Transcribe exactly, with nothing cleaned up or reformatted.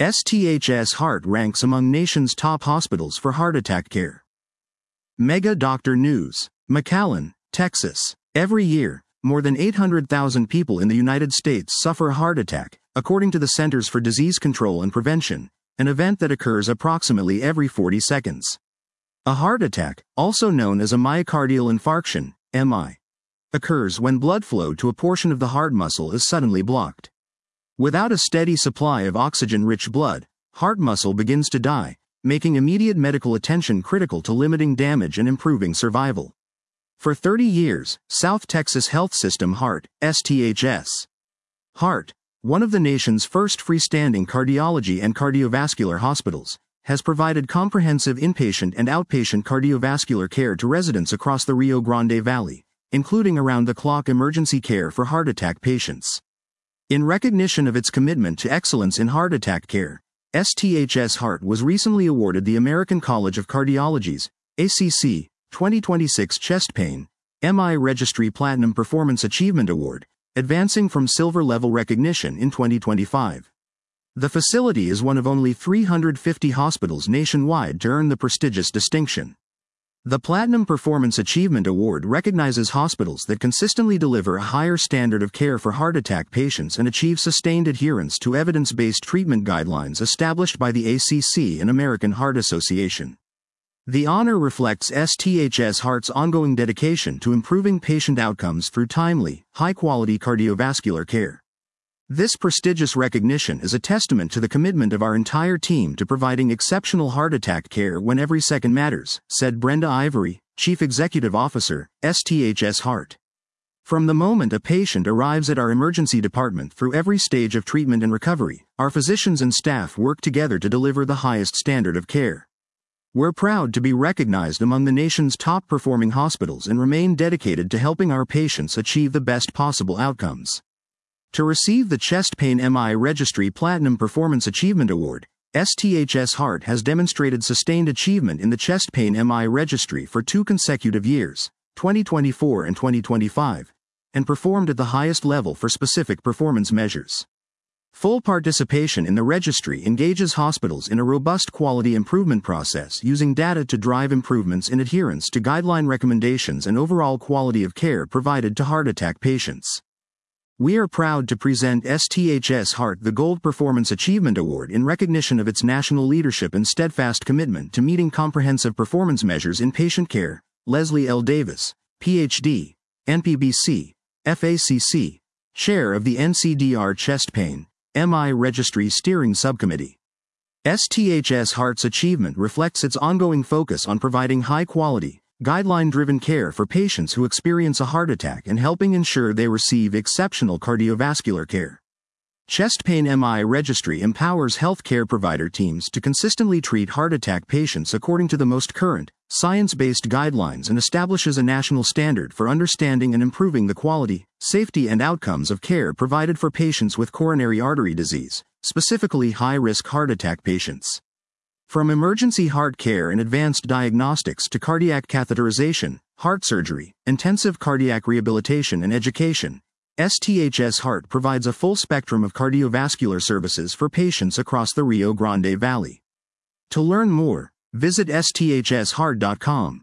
S T H S Heart ranks among nation's top hospitals for heart attack care. Mega Doctor News. McAllen, Texas. Every year, more than eight hundred thousand people in the United States suffer a heart attack, according to the Centers for Disease Control and Prevention, an event that occurs approximately every forty seconds. A heart attack, also known as a myocardial infarction, M I, occurs when blood flow to a portion of the heart muscle is suddenly blocked. Without a steady supply of oxygen-rich blood, heart muscle begins to die, making immediate medical attention critical to limiting damage and improving survival. For thirty years, South Texas Health System Heart, S T H S Heart, one of the nation's first freestanding cardiology and cardiovascular hospitals, has provided comprehensive inpatient and outpatient cardiovascular care to residents across the Rio Grande Valley, including around-the-clock emergency care for heart attack patients. In recognition of its commitment to excellence in heart attack care, S T H S Heart was recently awarded the American College of Cardiology's A C C twenty twenty-six Chest Pain M I Registry Platinum Performance Achievement Award, advancing from silver-level recognition in twenty twenty-five. The facility is one of only three hundred fifty hospitals nationwide to earn the prestigious distinction. The Platinum Performance Achievement Award recognizes hospitals that consistently deliver a higher standard of care for heart attack patients and achieve sustained adherence to evidence-based treatment guidelines established by the A C C and American Heart Association. The honor reflects S T H S Heart's ongoing dedication to improving patient outcomes through timely, high-quality cardiovascular care. This prestigious recognition is a testament to the commitment of our entire team to providing exceptional heart attack care when every second matters, said Brenda Ivory, Chief Executive Officer, S T H S Heart. From the moment a patient arrives at our emergency department through every stage of treatment and recovery, our physicians and staff work together to deliver the highest standard of care. We're proud to be recognized among the nation's top-performing hospitals and remain dedicated to helping our patients achieve the best possible outcomes. To receive the Chest Pain M I Registry Platinum Performance Achievement Award, S T H S Heart has demonstrated sustained achievement in the Chest Pain M I Registry for two consecutive years, twenty twenty-four and twenty twenty-five, and performed at the highest level for specific performance measures. Full participation in the registry engages hospitals in a robust quality improvement process using data to drive improvements in adherence to guideline recommendations and overall quality of care provided to heart attack patients. We are proud to present S T H S Heart the Gold Performance Achievement Award in recognition of its national leadership and steadfast commitment to meeting comprehensive performance measures in patient care. Leslie L. Davis, P H D, N P B C, F A C C, Chair of the N C D R Chest Pain M I Registry Steering Subcommittee. S T H S Heart's achievement reflects its ongoing focus on providing high-quality, guideline-driven care for patients who experience a heart attack and helping ensure they receive exceptional cardiovascular care. Chest Pain M I Registry empowers healthcare provider teams to consistently treat heart attack patients according to the most current, science-based guidelines and establishes a national standard for understanding and improving the quality, safety and outcomes of care provided for patients with coronary artery disease, specifically high-risk heart attack patients. From emergency heart care and advanced diagnostics to cardiac catheterization, heart surgery, intensive cardiac rehabilitation and education, S T H S Heart provides a full spectrum of cardiovascular services for patients across the Rio Grande Valley. To learn more, visit S T H S heart dot com.